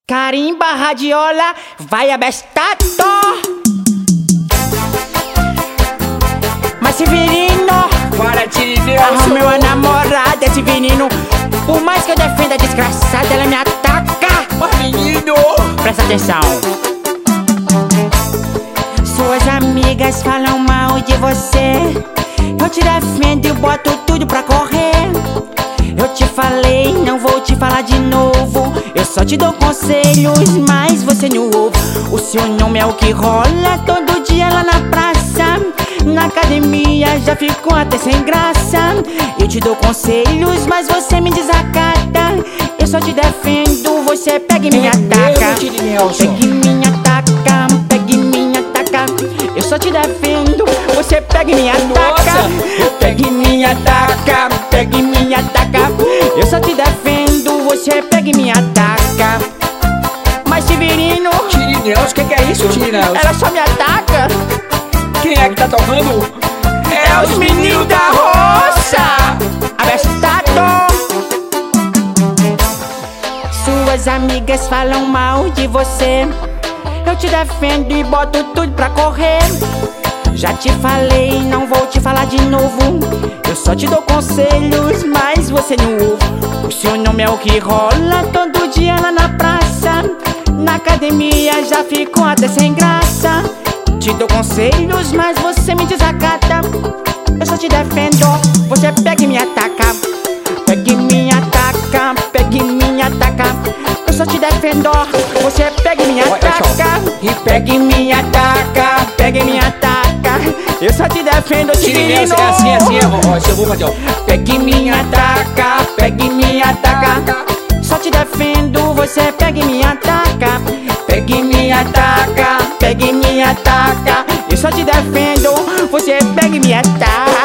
Carimba, radiola, vai abestato. Mas Severino, para Tirineu, arrumou a namorada, esse menino. Por mais que eu defenda a desgraçada, ela me ataca. Mas menino, presta atenção. Suas amigas falam mal de você, eu te defendo e boto tudo pra correr. Eu te falei, não vou te falar de novo. Eu só te dou conselhos, mas você não ouve. O seu nome é o que rola todo dia lá na praça. Na academia já ficou até sem graça. Eu te dou conselhos, mas você me desacata. Eu só te defendo, você pega e me ataca. Pega e me ataca, pega e me ataca. Eu só te defendo, você pega e me ataca. Pega e me ataca, pega e me ataca. Eu só te defendo, você pega e me ataca. Mas Severino, Tirineu, o que é isso, Tirineu? ela só me ataca. Quem é que tá tocando? É os meninos da roça. Abestado. Suas amigas falam mal de você, eu te defendo e boto tudo pra correr. Já te falei, não vou te falar de novo. Eu só te dou conselhos, mas você não ouve. O seu nome é o que rola todo dia lá na praça. Na academia já ficou até sem graça. Te dou conselhos, mas você me desacata. Eu só te defendo, você pega e me ataca. Pega e me ataca, pega e me ataca. Eu só te defendo, você pega e me ataca. E pega e me ataca, pega e me ataca. Eu só te defendo, Tirineu, Tirineu. é assim, ó, eu vou fazer, ó. Pega e me ataca, pega e me ataca. Só te defendo, você pega e me ataca. Pega e me ataca, pega e me ataca. Eu só te defendo, você pega e me ataca.